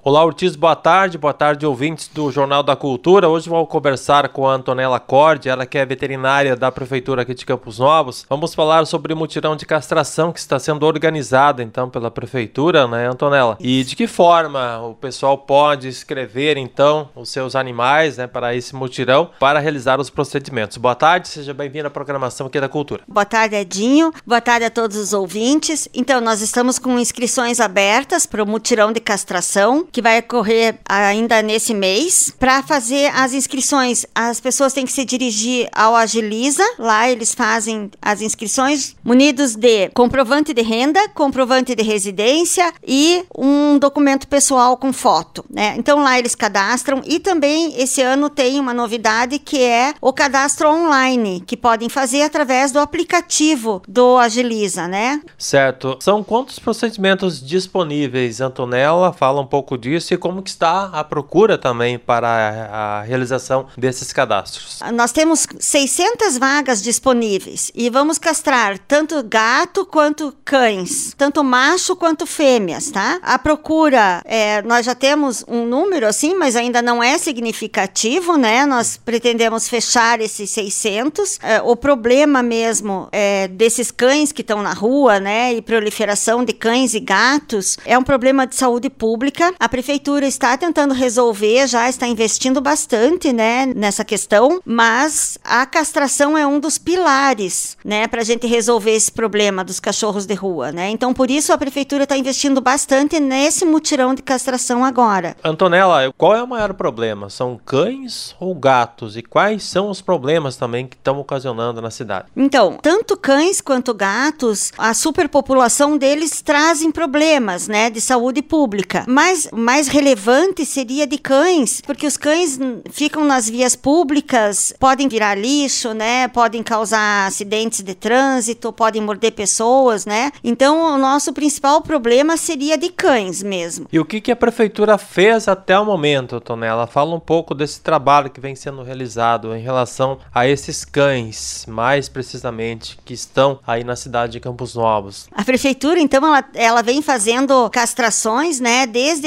Olá, Ortiz, boa tarde ouvintes do Jornal da Cultura. Hoje vamos conversar com a Antonella Cordi, ela que é veterinária da Prefeitura aqui de Campos Novos. Vamos falar sobre o mutirão de castração que está sendo organizado então pela Prefeitura, né, Antonella? E de que forma o pessoal pode inscrever então os seus animais, né, para esse mutirão, para realizar os procedimentos. Boa tarde, seja bem-vindo à programação aqui da Cultura. Boa tarde, Edinho. Boa tarde a todos os ouvintes. Então, nós estamos com inscrições abertas para o mutirão de castração, que vai ocorrer ainda nesse mês. Para fazer as inscrições, as pessoas têm que se dirigir ao Agiliza. Lá eles fazem as inscrições munidos de comprovante de renda, comprovante de residência e um documento pessoal com foto, né? Então lá eles cadastram e também esse ano tem uma novidade que é o cadastro online, que podem fazer através do aplicativo do Agiliza, né? Certo. São quantos procedimentos disponíveis, Antonella? Fala um pouco disso e como que está a procura também para a realização desses cadastros. Nós temos 600 vagas disponíveis e vamos castrar tanto gato quanto cães, tanto macho quanto fêmeas, tá? A procura, nós já temos um número assim, mas ainda não é significativo, né? Nós pretendemos fechar esses 600. O problema mesmo desses cães que estão na rua, né? E proliferação de cães e gatos é um problema de saúde pública. A Prefeitura está tentando resolver, já está investindo bastante, né, nessa questão, mas a castração é um dos pilares, né, para a gente resolver esse problema dos cachorros de rua, né? Então, por isso, a Prefeitura está investindo bastante nesse mutirão de castração agora. Antonella, qual é o maior problema? São cães ou gatos? E quais são os problemas também que estão ocasionando na cidade? Então, tanto cães quanto gatos, a superpopulação deles trazem problemas, né, de saúde pública. Mas mais relevante seria de cães, porque os cães ficam nas vias públicas, podem virar lixo, né, podem causar acidentes de trânsito, podem morder pessoas, né? Então, o nosso principal problema seria de cães mesmo. E o que a Prefeitura fez até o momento, Antonella? Fala um pouco desse trabalho que vem sendo realizado em relação a esses cães, mais precisamente, que estão aí na cidade de Campos Novos. A Prefeitura, então, ela vem fazendo castrações, né, desde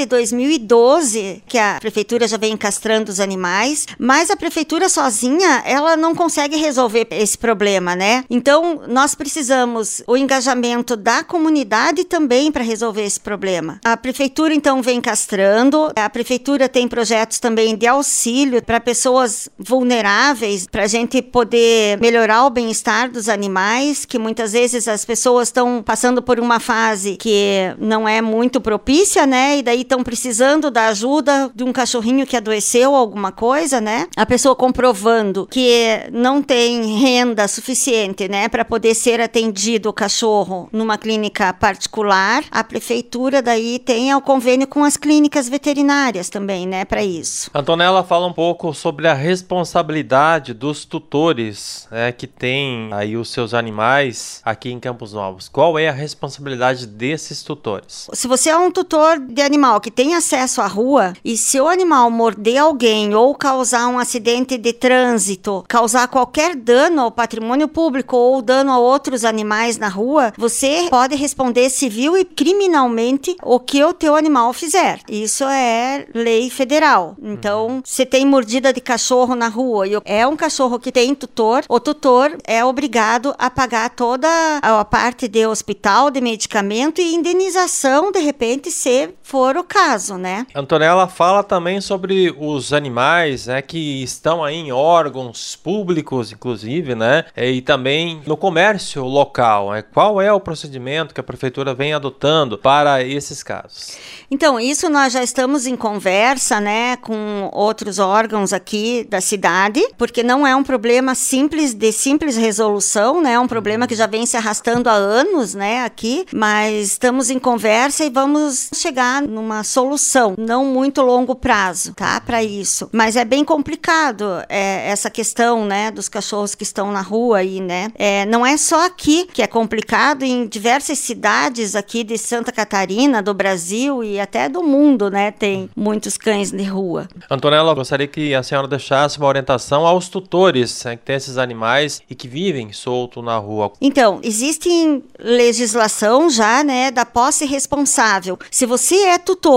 2012, que a Prefeitura já vem castrando os animais, mas a Prefeitura sozinha, ela não consegue resolver esse problema, né? Então, nós precisamos o engajamento da comunidade também para resolver esse problema. A Prefeitura, então, vem castrando, a Prefeitura tem projetos também de auxílio para pessoas vulneráveis, para a gente poder melhorar o bem-estar dos animais, que muitas vezes as pessoas estão passando por uma fase que não é muito propícia, né? E daí estão precisando da ajuda de um cachorrinho que adoeceu, alguma coisa, né? A pessoa comprovando que não tem renda suficiente, né, para poder ser atendido o cachorro numa clínica particular, a Prefeitura daí tem o convênio com as clínicas veterinárias também, né, para isso. Antonella, fala um pouco sobre a responsabilidade dos tutores, né, que têm aí os seus animais aqui em Campos Novos. Qual é a responsabilidade desses tutores? Se você é um tutor de animal que tem acesso à rua e se o animal morder alguém ou causar um acidente de trânsito, causar qualquer dano ao patrimônio público ou dano a outros animais na rua, você pode responder civil e criminalmente o que o teu animal fizer. Isso é lei federal. Então, se tem mordida de cachorro na rua e é um cachorro que tem tutor, o tutor é obrigado a pagar toda a parte de hospital, de medicamento e indenização, de repente, se for o caso, né? Antonella, fala também sobre os animais, né, que estão aí em órgãos públicos, inclusive, né, e também no comércio local. Qual é o procedimento que a Prefeitura vem adotando para esses casos? Então, isso nós já estamos em conversa, né, com outros órgãos aqui da cidade, porque não é um problema de simples resolução, né, é um problema que já vem se arrastando há anos, né, aqui, mas estamos em conversa e vamos chegar numa solução, não muito longo prazo, tá, para isso. Mas é bem complicado essa questão, né, dos cachorros que estão na rua aí, né. Não é só aqui que é complicado, em diversas cidades aqui de Santa Catarina, do Brasil e até do mundo, né, tem muitos cães de rua. Antonella, gostaria que a senhora deixasse uma orientação aos tutores, né, que têm esses animais e que vivem solto na rua. Então, existe legislação já, né, da posse responsável. Se você é tutor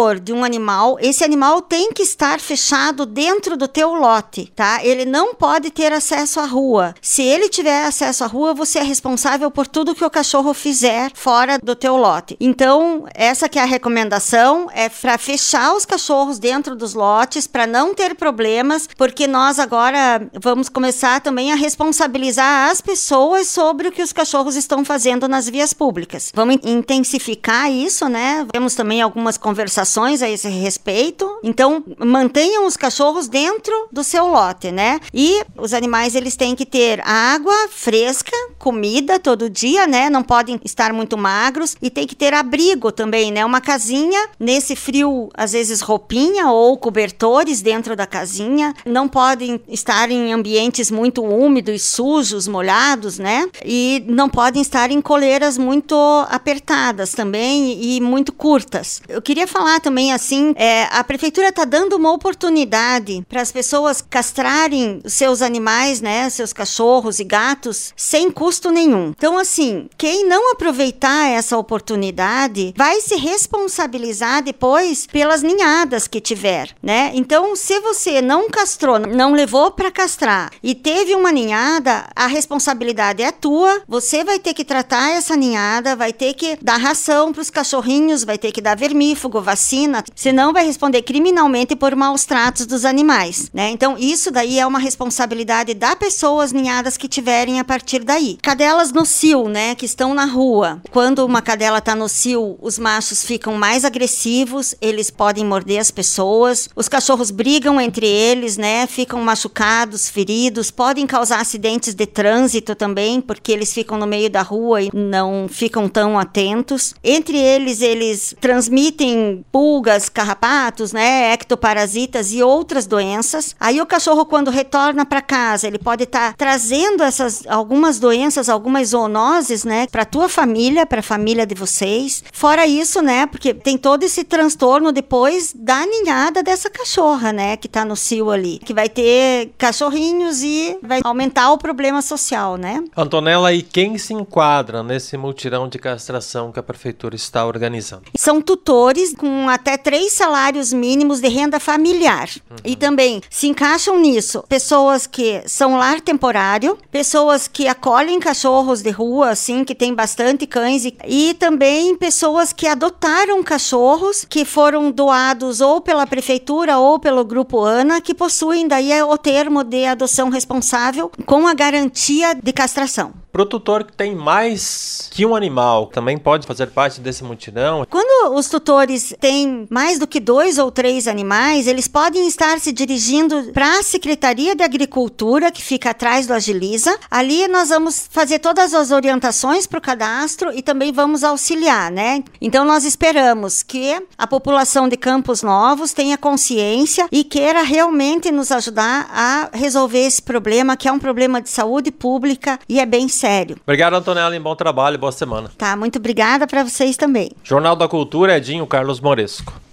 criador de um animal, esse animal tem que estar fechado dentro do teu lote, tá? Ele não pode ter acesso à rua. Se ele tiver acesso à rua, você é responsável por tudo que o cachorro fizer fora do teu lote. Então, essa que é a recomendação, é para fechar os cachorros dentro dos lotes, para não ter problemas, porque nós agora vamos começar também a responsabilizar as pessoas sobre o que os cachorros estão fazendo nas vias públicas. Vamos intensificar isso, né? Temos também algumas conversações a esse respeito. Então, mantenham os cachorros dentro do seu lote, né? E os animais, eles têm que ter água fresca, comida todo dia, né? Não podem estar muito magros e tem que ter abrigo também, né? Uma casinha, nesse frio, às vezes roupinha ou cobertores dentro da casinha. Não podem estar em ambientes muito úmidos, sujos, molhados, né? E não podem estar em coleiras muito apertadas também e muito curtas. Eu queria falar também assim, a prefeitura está dando uma oportunidade para as pessoas castrarem os seus animais, né? Seus cachorros e gatos sem custo nenhum. Então, assim, quem não aproveitar essa oportunidade vai se responsabilizar depois pelas ninhadas que tiver, né? Então, se você não castrou, não levou para castrar e teve uma ninhada, a responsabilidade é tua. Você vai ter que tratar essa ninhada, vai ter que dar ração para os cachorrinhos, vai ter que dar vermífugo, vacina, senão vai responder criminalmente por maus tratos dos animais, né? Então, isso daí é uma responsabilidade da pessoa, as ninhadas que tiverem a partir daí. Cadelas no cio, né, que estão na rua. Quando uma cadela está no cio, os machos ficam mais agressivos, eles podem morder as pessoas, os cachorros brigam entre eles, né, ficam machucados, feridos, podem causar acidentes de trânsito também, porque eles ficam no meio da rua e não ficam tão atentos. Entre eles transmitem pulgas, carrapatos, né, ectoparasitas e outras doenças. Aí o cachorro, quando retorna para casa, ele pode estar trazendo algumas doenças, algumas zoonoses, né, para tua família, para a família de vocês. Fora isso, né, porque tem todo esse transtorno depois da ninhada dessa cachorra, né, que tá no cio ali, que vai ter cachorrinhos e vai aumentar o problema social, né? Antonella, e quem se enquadra nesse mutirão de castração que a prefeitura está organizando? São tutores com até 3 salários mínimos de renda familiar. E também se encaixam nisso pessoas que são lar temporário, pessoas que acolhem cachorros de rua, assim, que tem bastante cães, e também pessoas que adotaram cachorros que foram doados ou pela prefeitura ou pelo Grupo ANA, que possuem daí o termo de adoção responsável com a garantia de castração. Para o tutor que tem mais que um animal, também pode fazer parte desse mutirão? Quando os tutores têm mais do que 2 ou 3 animais, eles podem estar se dirigindo para a Secretaria de Agricultura, que fica atrás do Agiliza. Ali nós vamos fazer todas as orientações para o cadastro e também vamos auxiliar, né? Então nós esperamos que a população de Campos Novos tenha consciência e queira realmente nos ajudar a resolver esse problema, que é um problema de saúde pública e é bem sério. Obrigado, Antonella, e bom trabalho, boa semana. Tá, muito obrigada para vocês também. Jornal da Cultura, Edinho Carlos Moresco.